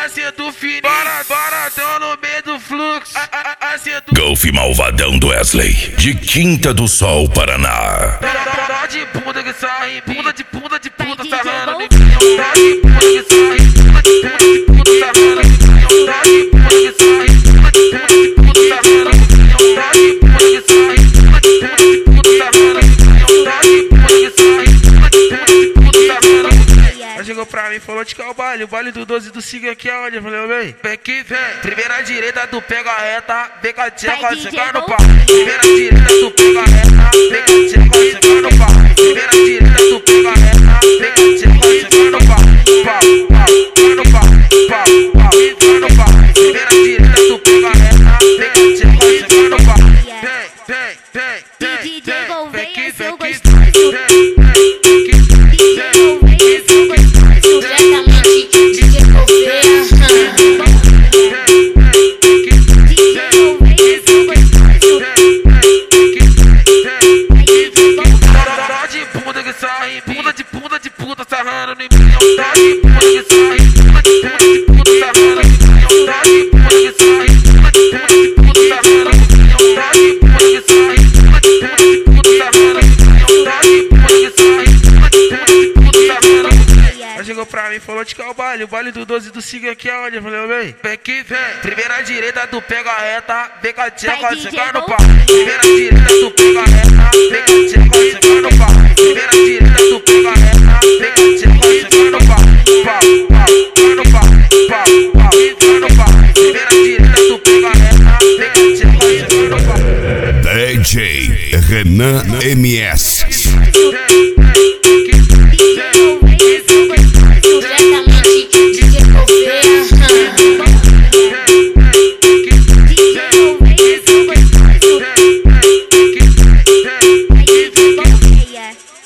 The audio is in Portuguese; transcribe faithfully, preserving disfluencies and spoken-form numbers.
assim do fininho, bora, bora, tão no meio do fluxo, assim do... Golfe Malvadão do Wesley, de Quinta do Sol, Paraná. Dó de bunda que sai, bunda de bunda de bunda sarrando em mim. Dó de bunda que sai, bunda de bunda de bunda sarrando em mim. Dó de bunda que sai, bunda de bunda de bunda sarrando em mim. Dó de bunda que sai, bunda de bunda de bunda sarrando em mim. Dó de bunda que sai, bunda de bunda de bunda sarrando em mim. Ela chegou pra mim e falou de que é o baile, o baile do doze do Siga aqui é onde? Eu falei, vem, vem que vem. Primeira direita, tu pega a reta, vem com a tcheca, chegar no pau. Primeira direita, tu pega a reta, vem com a tcheca, chegar no pau. Primeira direita, tu pega a reta, vem com a tcheca, chegar no pau. Pau, pau, chegar no pau, pau, pau, chegar no pau. Primeira direita, tu pega a reta, vem com a tcheca, chegar no pau. Vem, vem, vem, vem, vem, vem que vem que vem. Bunda de bunda de puta sarrando em mim. Dó de bunda que sai, bunda de bunda de puta sarrando em mim. Dó de bunda que sai, bunda de bunda de puta sarrando em mim. Dó de bunda que sai, bunda de bunda de puta sarrando em mim. Dó de bunda que sai, bunda de bunda de puta sarrando em mim. Ela chegou pra mim e falou de que é o baile, o baile do doze do Siga aqui é onde? Eu falei, vem, vem que vem. Primeira direita, tu pega a reta, vem com a tcheca, chegar no pau. Primeira direita, tu pega a reta, vem com a tcheca, chegar no pau. Primeira direita, tu pega a reta, vem com a tcheca, chegar no pau. Pau, pau, chegar no pau, pau, pau, chegar no pau. Primeira direita, tu pega a reta, vem com a tcheca, chegar no pau. D J Renan M S. Yeah.